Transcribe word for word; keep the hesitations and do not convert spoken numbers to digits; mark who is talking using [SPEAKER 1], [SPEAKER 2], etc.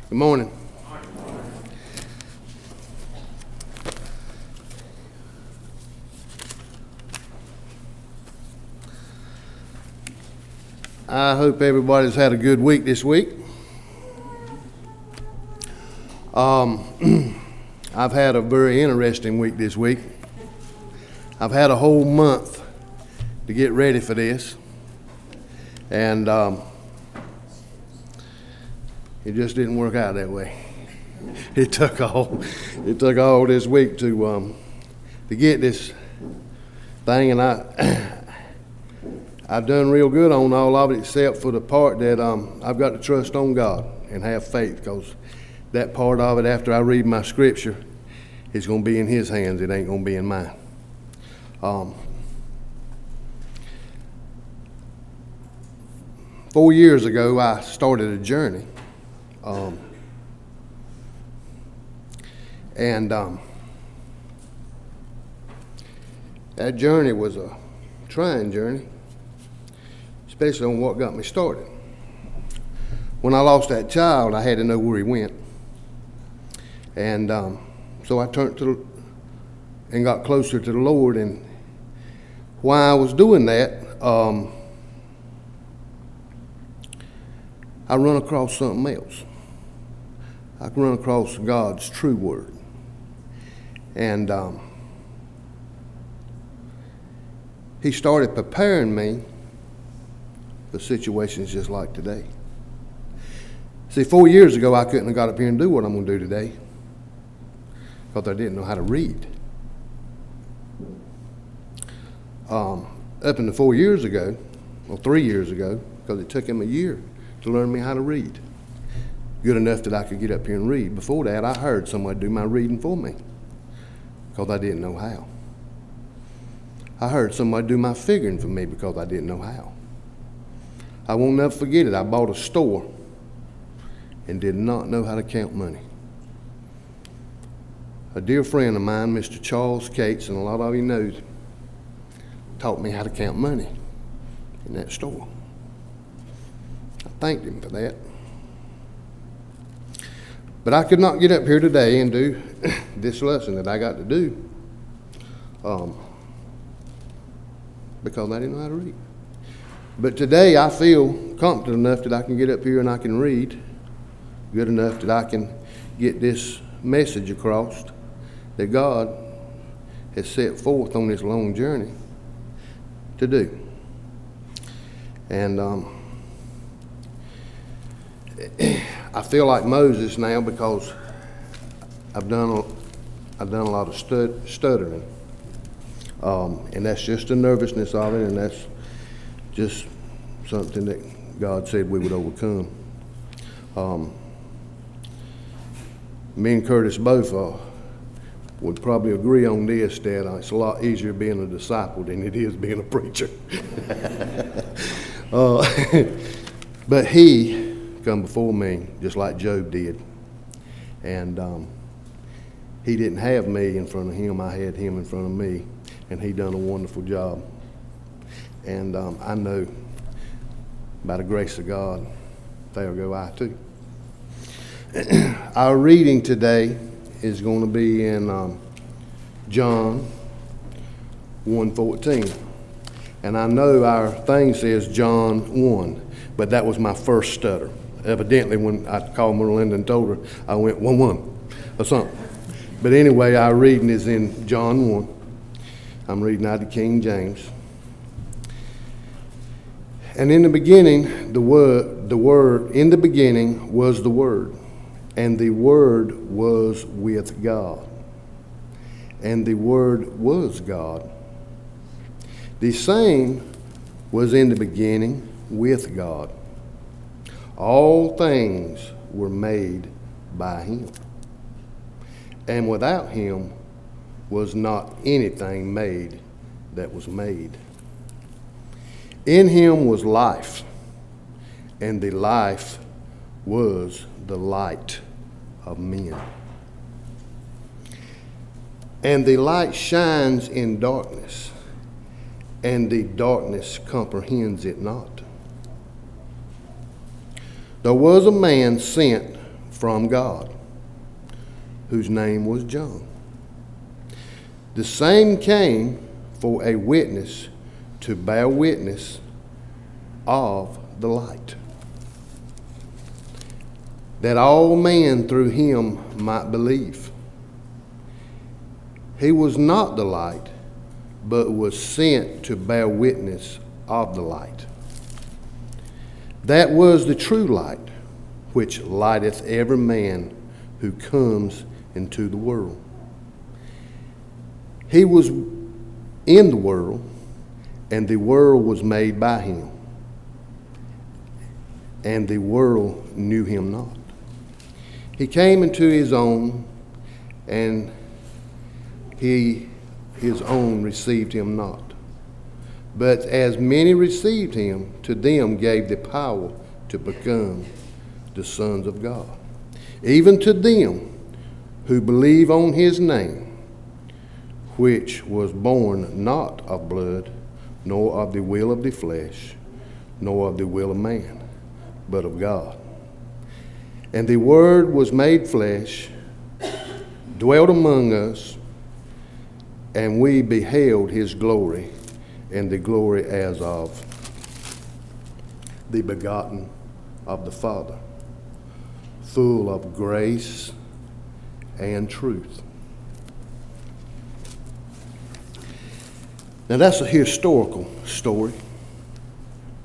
[SPEAKER 1] Good morning. I hope everybody's had a good week this week. Um, I've had a very interesting week this week. I've had a whole month to get ready for this, and um, it just didn't work out that way. It took all it took all this week to um, to get this thing, and I I've done real good on all of it except for the part that um, I've got to trust on God and have faith, because that part of it, after I read my scripture, is going to be in His hands. It ain't going to be in mine. Um, four years ago, I started a journey. Um, and um, that journey was a trying journey, especially on what got me started. When I lost that child, I had to know where he went. And um, so I turned to and got closer to the Lord. And while I was doing that, um, I run across something else. I run across God's true word. And um, He started preparing me for situations just like today. See, four years ago, I couldn't have got up here and do what I'm going to do today because I didn't know how to read. Um, up until four years ago, or three years ago, because it took him a year to learn me how to read. Good enough that I could get up here and read. Before that, I heard somebody do my reading for me because I didn't know how. I heard somebody do my figuring for me because I didn't know how. I won't never forget it. I bought a store and did not know how to count money. A dear friend of mine, Mister Charles Cates, and a lot of you know, taught me how to count money in that store. I thanked him for that. But I could not get up here today and do this lesson that I got to do um, because I didn't know how to read. But today I feel confident enough that I can get up here and I can read good enough that I can get this message across that God has set forth on this long journey to do. And um, I feel like Moses now because I've done a, I've done a lot of stud, stuttering, um, and that's just the nervousness of it, and that's just something that God said we would overcome. Um, me and Curtis both uh, would probably agree on this, that uh, it's a lot easier being a disciple than it is being a preacher. uh, but he come before me just like Job did, and um, he didn't have me in front of him. I had him in front of me, and he done a wonderful job. And um, I know by the grace of God, there go I too. Our reading today is going to be in um, John one fourteen. And I know our thing says John one, but that was my first stutter. Evidently, when I called Merlinda and told her, I went one one or something. But anyway, our reading is in John one. I'm reading out of King James. And in the beginning, the word, the word, in the beginning was the Word, and the Word was with God, and the Word was God. The same was in the beginning with God. All things were made by Him, and without Him was not anything made that was made. In Him was life, and the life was the light of men. And the light shines in darkness, and the darkness comprehends it not. There was a man sent from God, whose name was John. The same came for a witness, to bear witness of the light, that all men through him might believe. He was not the light, but was sent to bear witness of the light. That was the true light, which lighteth every man who comes into the world. He was in the world, and the world was made by him, and the world knew him not. He came into his own, and he his own received him not. But as many received him, to them gave the power to become the sons of God, even to them who believe on his name, which was born not of blood, nor of the will of the flesh, nor of the will of man, but of God. And the Word was made flesh, dwelt among us, and we beheld his glory, and the glory as of the begotten of the Father, full of grace and truth. Now that's a historical story.